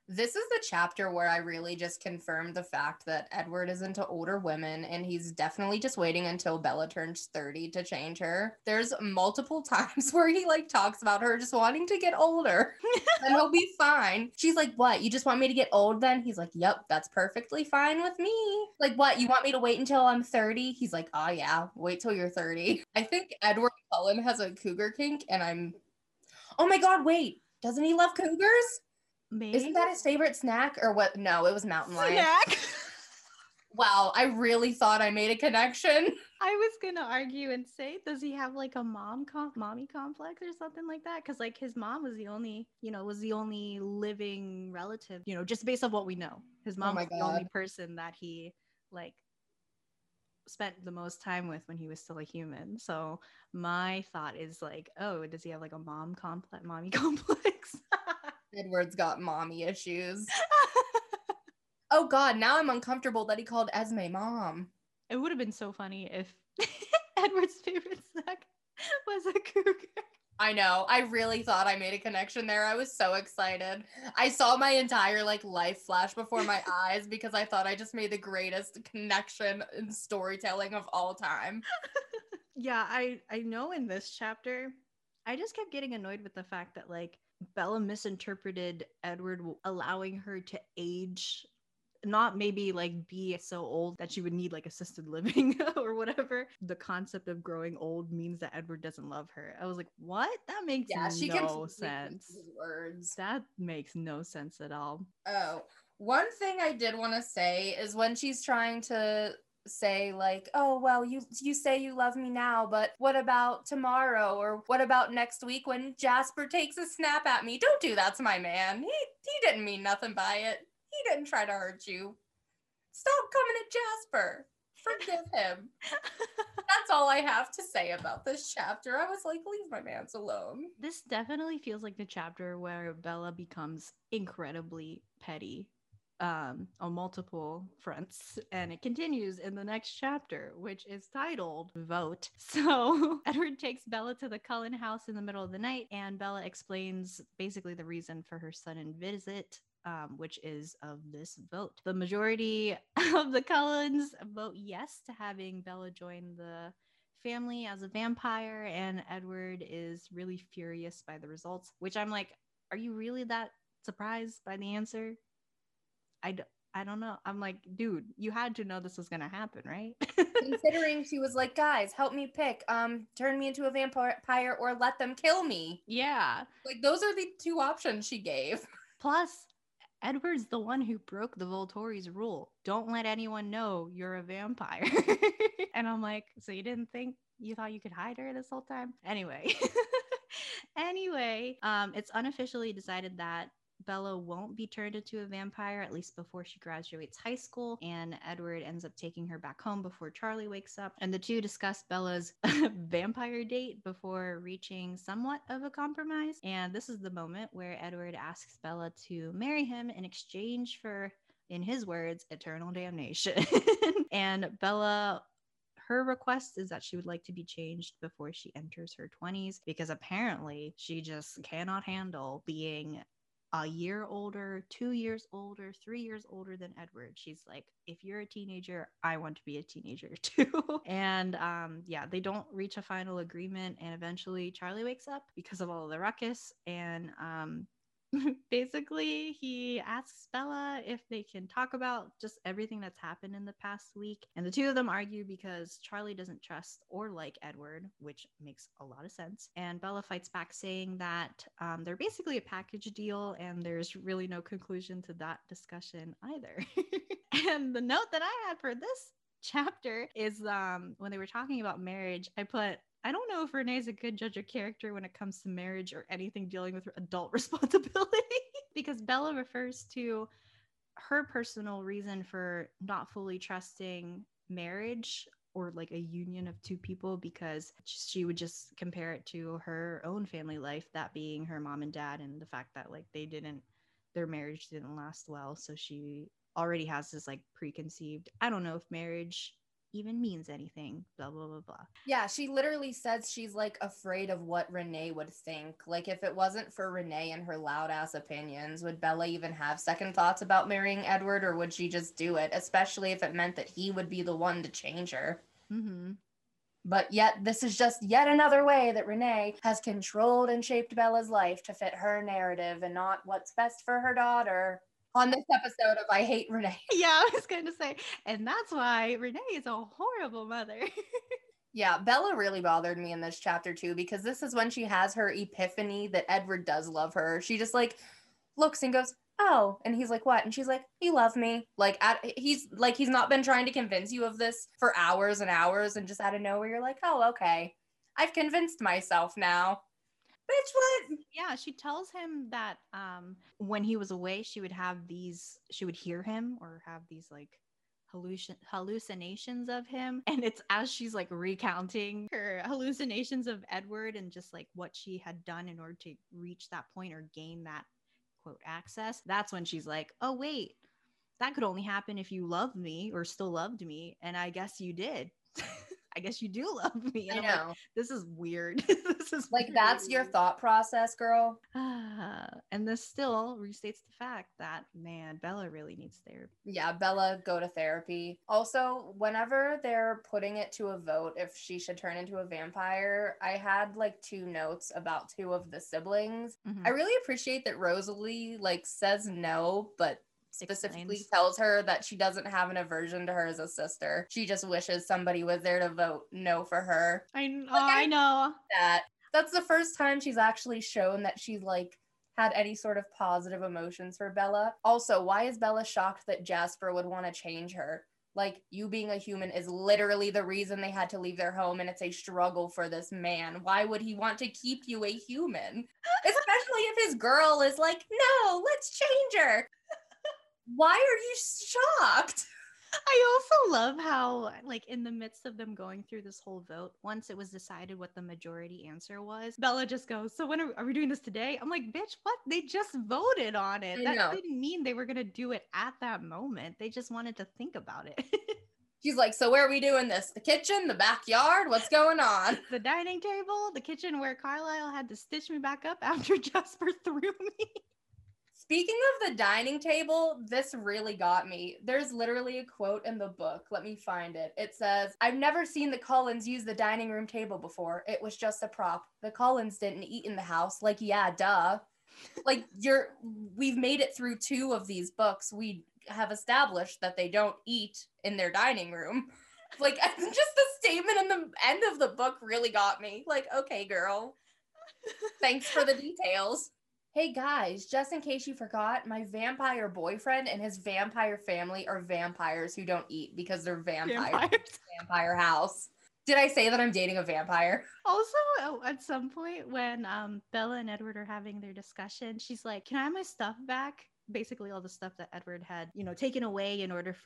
This is the chapter where I really just confirmed the fact that Edward is into older women and he's definitely just waiting until Bella turns 30 to change her. There's multiple times where he like talks about her just wanting to get older and he'll be fine. She's like, "What? You just want me to get old then?" He's like, "Yep, that's perfectly fine with me." Like, "What? You want me to wait until I'm 30?" He's like, "Oh yeah, wait till you're 30." I think Edward Cullen has a cougar kink and oh my god, wait. Doesn't he love cougars? Maybe? Isn't that his favorite snack or what? No, it was mountain lion. Snack? Wow, I really thought I made a connection. I was gonna argue and say, does he have like a mommy complex or something like that? Because like his mom was the only, was the only living relative, just based on what we know. His Oh mom my was the only god. person that he like spent the most time with when he was still a human. So my thought is like, oh, does he have like a mommy complex? Edward's got mommy issues. Oh god, now I'm uncomfortable that he called Esme mom. It would have been so funny if Edward's favorite snack was a cougar. I know. I really thought I made a connection there. I was so excited. I saw my entire like life flash before my eyes because I thought I just made the greatest connection in storytelling of all time. Yeah, I know in this chapter, I just kept getting annoyed with the fact that like Bella misinterpreted Edward allowing her to age, not maybe like be so old that she would need like assisted living or whatever. The concept of growing old means that Edward doesn't love her. I was like, what? That makes Yeah, she no completely sense. twisted his words. That makes no sense at all. Oh, one thing I did want to say is when she's trying to say like, "Oh, well, you say you love me now, but what about tomorrow or what about next week when Jasper takes a snap at me?" Don't do that to my man. He didn't mean nothing by it. He didn't try to hurt you. Stop coming at Jasper. Forgive him. That's all I have to say about this chapter. I was like, leave my mans alone. This definitely feels like the chapter where Bella becomes incredibly petty on multiple fronts, and it continues in the next chapter, which is titled Vote. So Edward takes Bella to the Cullen house in the middle of the night, and Bella explains basically the reason for her sudden visit, which is of this vote. The majority of the Cullens vote yes to having Bella join the family as a vampire, and Edward is really furious by the results, which I'm like, are you really that surprised by the answer? I don't know. I'm like, dude, you had to know this was gonna happen, right? Considering she was like, "Guys, help me pick. Turn me into a vampire or let them kill me." Yeah. Like those are the two options she gave. Plus, Edward's the one who broke the Volturi's rule. Don't let anyone know you're a vampire. And I'm like, so you thought you could hide her this whole time? Anyway. It's unofficially decided that Bella won't be turned into a vampire, at least before she graduates high school, and Edward ends up taking her back home before Charlie wakes up. And the two discuss Bella's vampire date before reaching somewhat of a compromise. And this is the moment where Edward asks Bella to marry him in exchange for, in his words, eternal damnation. And Bella, her request is that she would like to be changed before she enters her 20s because apparently she just cannot handle being a year older, 2 years older, 3 years older than Edward. She's like, if you're a teenager, I want to be a teenager too. And yeah, they don't reach a final agreement. And eventually Charlie wakes up because of all the ruckus. And basically he asks Bella if they can talk about just everything that's happened in the past week, and the two of them argue because Charlie doesn't trust or like Edward, which makes a lot of sense, and Bella fights back saying that they're basically a package deal and there's really no conclusion to that discussion either. And the note that I had for this chapter is when they were talking about marriage, I don't know if Renee's a good judge of character when it comes to marriage or anything dealing with adult responsibility, because Bella refers to her personal reason for not fully trusting marriage or like a union of two people because she would just compare it to her own family life, that being her mom and dad, and the fact that like their marriage didn't last well. So she already has this like preconceived, I don't know if marriage even means anything, blah, blah, blah, blah. Yeah, she literally says she's like afraid of what Renee would think. Like, if it wasn't for Renee and her loud ass opinions, would Bella even have second thoughts about marrying Edward, or would she just do it, especially if it meant that he would be the one to change her? Mm-hmm. But yet, this is just yet another way that Renee has controlled and shaped Bella's life to fit her narrative and not what's best for her daughter. On this episode of I Hate Renee. Yeah, I was going to say, and that's why Renee is a horrible mother. Yeah, Bella really bothered me in this chapter too, because this is when she has her epiphany that Edward does love her. She just like looks and goes, "Oh," and he's like, "What?" And she's like, "You love me." Like, he's not been trying to convince you of this for hours and hours, and just out of nowhere, you're like, "Oh, okay, I've convinced myself now." Bitch, what? Yeah, she tells him that when he was away, she would hear him or have these like hallucinations of him. And it's as she's like recounting her hallucinations of Edward and just like what she had done in order to reach that point or gain that quote access. That's when she's like, oh, wait, that could only happen if you loved me or still loved me. And I guess you did. I guess you do love me. And I I'm know. like, this is weird. This is Like, really that's your weird. thought process, girl. And this still restates the fact that, man, Bella really needs therapy. Yeah, Bella, go to therapy. Also, whenever they're putting it to a vote if she should turn into a vampire, I had like two notes about two of the siblings. Mhm. I really appreciate that Rosalie like says no, but specifically Explains. tells her that she doesn't have an aversion to her as a sister. She just wishes somebody was there to vote no for her. I know. That that's the first time she's actually shown that she's like had any sort of positive emotions for Bella. Also, why is Bella shocked that Jasper would want to change her? Like, you being a human is literally the reason they had to leave their home, and it's a struggle for this man. Why would he want to keep you a human? Especially if his girl is like, no, let's change her. Why are you shocked? I also love how, like, in the midst of them going through this whole vote, once it was decided what the majority answer was, Bella just goes, so when are we doing this today? I'm like, bitch, what? They just voted on it. I That know. didn't mean they were going to do it at that moment. They just wanted to think about it. She's like, so where are we doing this? The kitchen? The backyard? What's going on? The dining table, the kitchen where Carlisle had to stitch me back up after Jasper threw me. Speaking of the dining table, this really got me. There's literally a quote in the book. Let me find it. It says, I've never seen the Cullens use the dining room table before. It was just a prop. The Cullens didn't eat in the house. Like, yeah, duh. Like, we've made it through two of these books. We have established that they don't eat in their dining room. Like, just the statement in the end of the book really got me. Like, okay, girl. Thanks for the details. Hey guys, just in case you forgot, my vampire boyfriend and his vampire family are vampires who don't eat because they're vampires. Vampire house. Did I say that I'm dating a vampire? Also, at some point when Bella and Edward are having their discussion, she's like, can I have my stuff back? Basically all the stuff that Edward had, taken away in order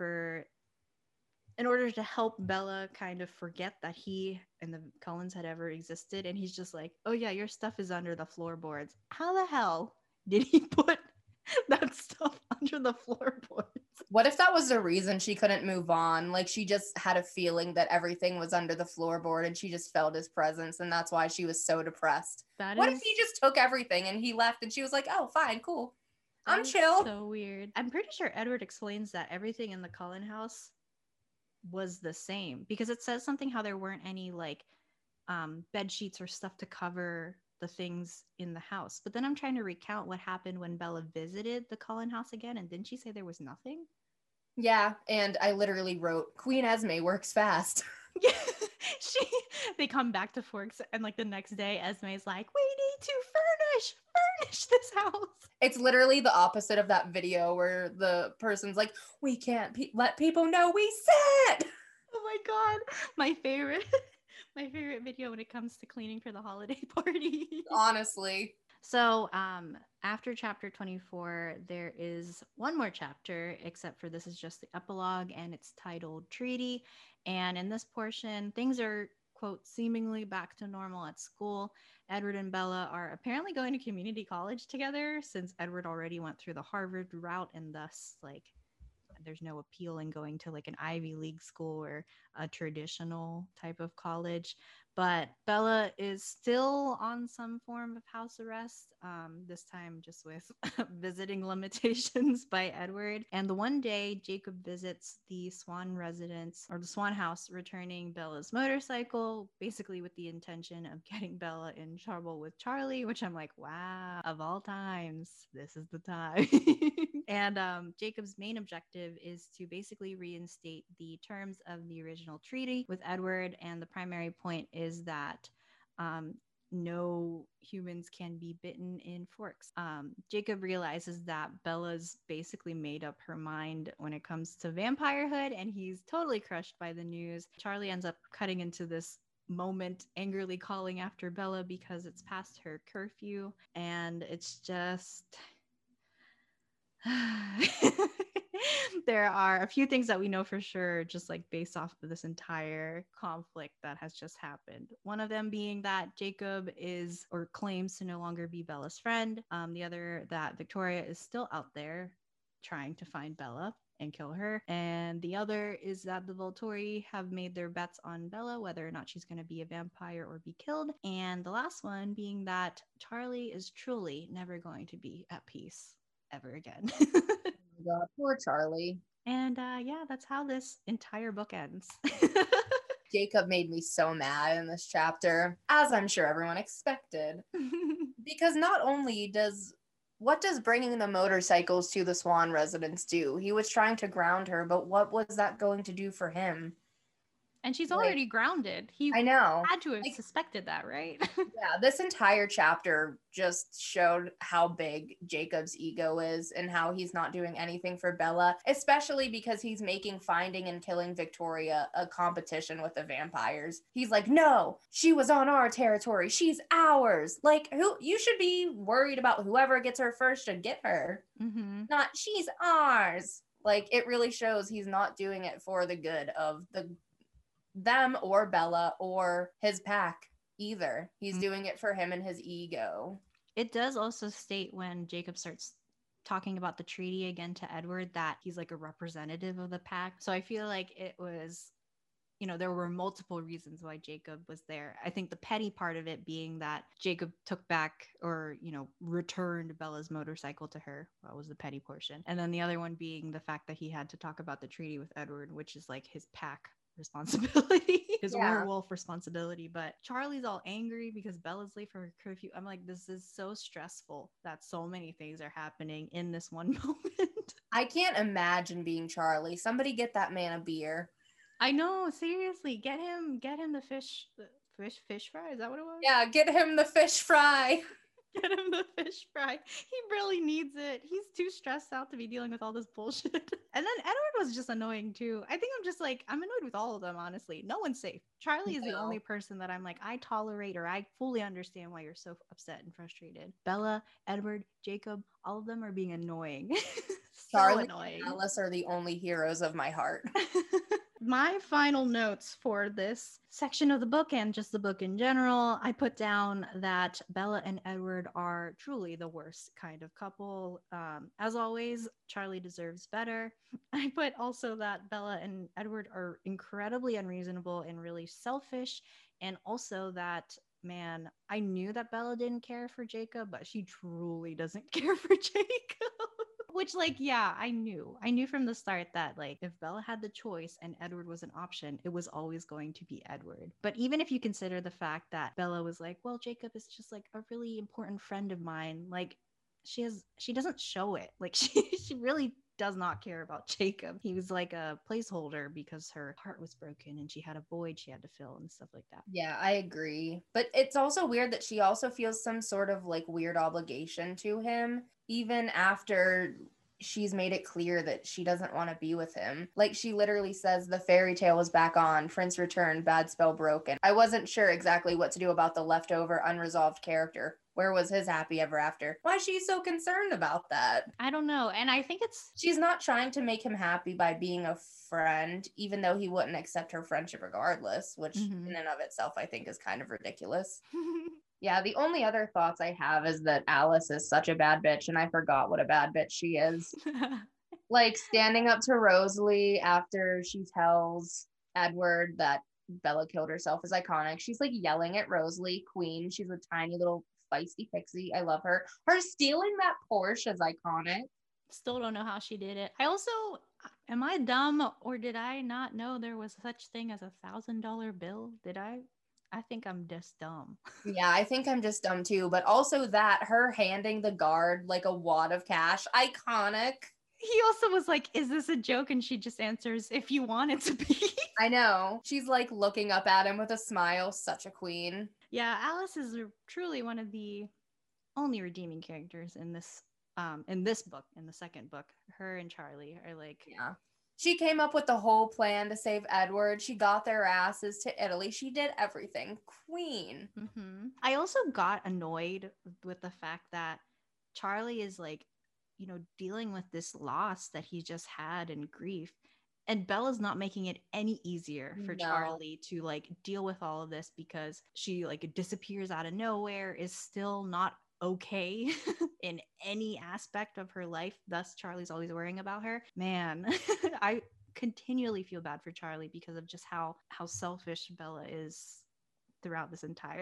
to help Bella kind of forget that he and the Cullens had ever existed. And he's just like, oh yeah, your stuff is under the floorboards. How the hell did he put that stuff under the floorboards? What if that was the reason she couldn't move on? Like, she just had a feeling that everything was under the floorboard and she just felt his presence, and that's why she was so depressed. What if he just took everything and he left and she was like, oh, fine, cool. I'm chill. So weird. I'm pretty sure Edward explains that everything in the Cullen house was the same, because it says something how there weren't any like bed sheets or stuff to cover the things in the house. But then I'm trying to recount what happened when Bella visited the Cullen house again, and didn't she say there was nothing? Yeah, and I literally wrote, Queen Esme works fast. They come back to Forks, and like the next day Esme's like, we need to furnish this house. It's literally the opposite of that video where the person's like, we can't let people know we said. Oh my god, my favorite video when it comes to cleaning for the holiday party. Honestly. So after chapter 24, there is one more chapter, except for this is just the epilogue, and it's titled Treaty. And in this portion, things are, quote, seemingly back to normal at school. Edward and Bella are apparently going to community college together, since Edward already went through the Harvard route and thus, like, there's no appeal in going to like an Ivy League school or a traditional type of college. But Bella is still on some form of house arrest, this time just with visiting limitations by Edward. And the one day Jacob visits the Swan residence or the Swan house, returning Bella's motorcycle, basically with the intention of getting Bella in trouble with Charlie, which I'm like, wow, of all times, this is the time. And Jacob's main objective is to basically reinstate the terms of the original treaty with Edward. And the primary point is that no humans can be bitten in forks. Jacob realizes that Bella's basically made up her mind when it comes to vampirehood, and he's totally crushed by the news. Charlie ends up cutting into this moment, angrily calling after Bella because it's past her curfew, and it's just there are a few things that we know for sure, just like based off of this entire conflict that has just happened. One of them being that Jacob is or claims to no longer be Bella's friend. The other that Victoria is still out there trying to find Bella and kill her. And the other is that the Volturi have made their bets on Bella, whether or not she's going to be a vampire or be killed. And the last one being that Charlie is truly never going to be at peace ever again. Oh my God, poor Charlie. And yeah, that's how this entire book ends. Jacob made me so mad in this chapter, as I'm sure everyone expected. Because not only what does bringing the motorcycles to the Swan residence do? He was trying to ground her, but what was that going to do for him? And she's already grounded. He I know. had to have suspected that, right? Yeah, this entire chapter just showed how big Jacob's ego is and how he's not doing anything for Bella, especially because he's making finding and killing Victoria a competition with the vampires. He's like, no, she was on our territory. She's ours. Like, you should be worried about whoever gets her first should get her. Mm-hmm. Not, she's ours. Like, it really shows he's not doing it for the good of them or Bella or his pack either. He's doing it for him and his ego. It does also state when Jacob starts talking about the treaty again to Edward that he's like a representative of the pack. So I feel like it was, there were multiple reasons why Jacob was there. I think the petty part of it being that Jacob took back or, returned Bella's motorcycle to her. That was the petty portion. And then the other one being the fact that he had to talk about the treaty with Edward, which is like his pack responsibility, his werewolf responsibility. But Charlie's all angry because Bella's late for her curfew. I'm like, this is so stressful that so many things are happening in this one moment. I can't imagine being Charlie. Somebody get that man a beer. I know, seriously, get him the fish fry. Is that what it was? Yeah, get him the fish fry. Get him the fish fry. He really needs it. He's too stressed out to be dealing with all this bullshit. And then Edward was just annoying too. I think I'm annoyed with all of them, honestly. No one's safe. Charlie is the only person that I'm like, I tolerate or I fully understand why you're so upset and frustrated. Bella, Edward, Jacob, all of them are being annoying. Charlie annoying. and Alice are the only heroes of my heart. My final notes for this section of the book and just the book in general, I put down that Bella and Edward are truly the worst kind of couple. As always, Charlie deserves better. I put also that Bella and Edward are incredibly unreasonable and really selfish. And also that, man, I knew that Bella didn't care for Jacob, but she truly doesn't care for Jacob. Which, I knew from the start that, if Bella had the choice and Edward was an option, it was always going to be Edward. But even if you consider the fact that Bella was like, well, Jacob is just, a really important friend of mine, she doesn't show it. She really does not care about Jacob. He was like a placeholder because her heart was broken and she had a void she had to fill and stuff like that. Yeah, I agree. But it's also weird that she also feels some sort of weird obligation to him, even after she's made it clear that she doesn't want to be with him. She literally says the fairy tale was back on, prince returned, bad spell broken. I wasn't sure exactly what to do about the leftover unresolved character. Where was his happy ever after? Why is she so concerned about that? I don't know. And I think she's not trying to make him happy by being a friend, even though he wouldn't accept her friendship regardless, which in and of itself I think is kind of ridiculous. Yeah, the only other thoughts I have is that Alice is such a bad bitch, and I forgot what a bad bitch she is. Like standing up to Rosalie after she tells Edward that Bella killed herself is iconic. She's like yelling at Rosalie, queen. She's a tiny little feisty pixie. I love her. Her stealing that Porsche is iconic. Still don't know how she did it. I also, am I dumb or did I not know there was such thing as $1,000 bill? Did I? I think I'm just dumb. Yeah, I think I'm just dumb too. But also that her handing the guard like a wad of cash, iconic. He also was like, is this a joke? And she just answers, if you want it to be. I know. She's like looking up at him with a smile. Such a queen. Yeah, Alice is truly one of the only redeeming characters in this book, in the second book. Her and Charlie are like, yeah. She came up with the whole plan to save Edward. She got their asses to Italy. She did everything. Queen. Mm-hmm. I also got annoyed with the fact that Charlie is like, dealing with this loss that he just had and grief. And Bella's not making it any easier for Charlie to like deal with all of this because she like disappears out of nowhere, is still not okay in any aspect of her life. Thus, Charlie's always worrying about her. Man, I continually feel bad for Charlie because of just how selfish Bella is throughout this entire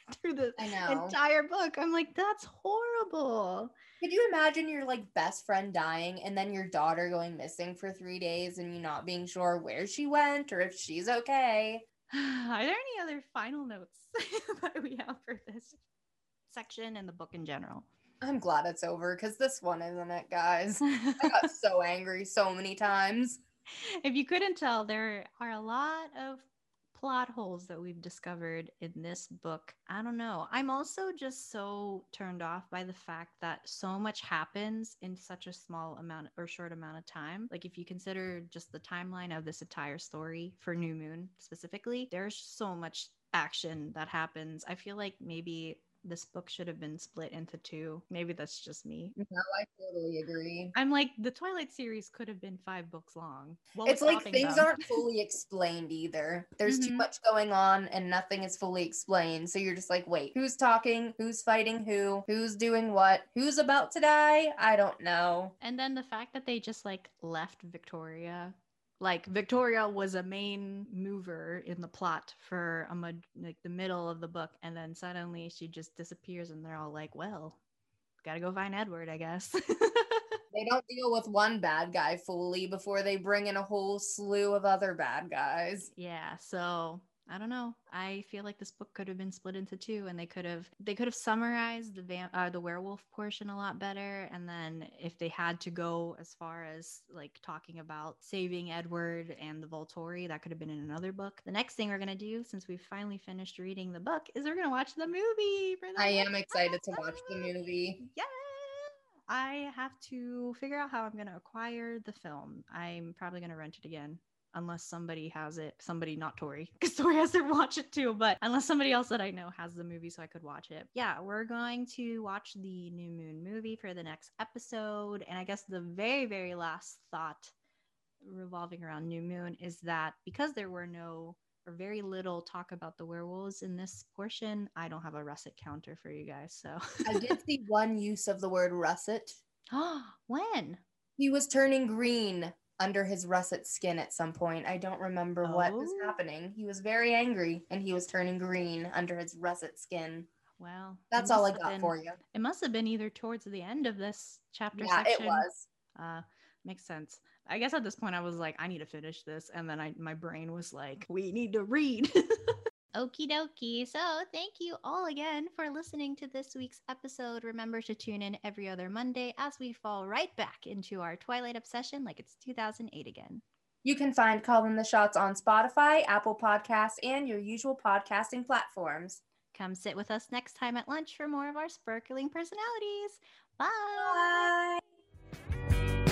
entire book. I'm like, that's horrible. Could you imagine your like best friend dying and then your daughter going missing for 3 days and you not being sure where she went or if she's okay? Are there any other final notes that we have for this section and the book in general? I'm glad it's over because this one isn't it, guys. I got so angry so many times. If you couldn't tell, there are a lot of plot holes that we've discovered in this book. I don't know. I'm also just so turned off by the fact that so much happens in such a small amount or short amount of time. Like if you consider just the timeline of this entire story for New Moon specifically, there's so much action that happens. I feel like maybe this book should have been split into 2. Maybe that's just me. No, I totally agree. I'm like, the Twilight series could have been 5 books long. It's like things aren't fully explained either. There's too much going on and nothing is fully explained. So you're just like, wait, who's talking? Who's fighting who? Who's doing what? Who's about to die? I don't know. And then the fact that they just like left Victoria. Like Victoria was a main mover in the plot for like the middle of the book, and then suddenly she just disappears, and they're all like, "Well, gotta go find Edward, I guess." They don't deal with one bad guy fully before they bring in a whole slew of other bad guys. Yeah, so I don't know. I feel like this book could have been split into 2, and they could have summarized the werewolf portion a lot better. And then if they had to go as far as like talking about saving Edward and the Volturi, that could have been in another book. The next thing we're gonna do, since we've finally finished reading the book, is we're gonna watch the movie. I am excited to watch the movie. Yeah. I have to figure out how I'm going to acquire the film. I'm probably going to rent it again. Unless somebody has it. Somebody, not Tori, because Tori has to watch it too. But unless somebody else that I know has the movie so I could watch it. Yeah, we're going to watch the New Moon movie for the next episode. And I guess the very, very last thought revolving around New Moon is that because there were no or very little talk about the werewolves in this portion, I don't have a russet counter for you guys. So I did see one use of the word russet. When? He was turning green under his russet skin at some point. I don't remember what was happening. He was very angry and he was turning green under his russet skin. Well, that's all I got for you. It must have been either towards the end of this chapter section. Yeah, it was. Makes sense. I guess at this point I was like, I need to finish this. And then my brain was like, we need to read. Okie dokie. So thank you all again for listening to this week's episode. Remember to tune in every other Monday as we fall right back into our Twilight obsession like it's 2008 again. You can find Calling the Shots on Spotify, Apple Podcasts, and your usual podcasting platforms. Come sit with us next time at lunch for more of our sparkling personalities. Bye! Bye!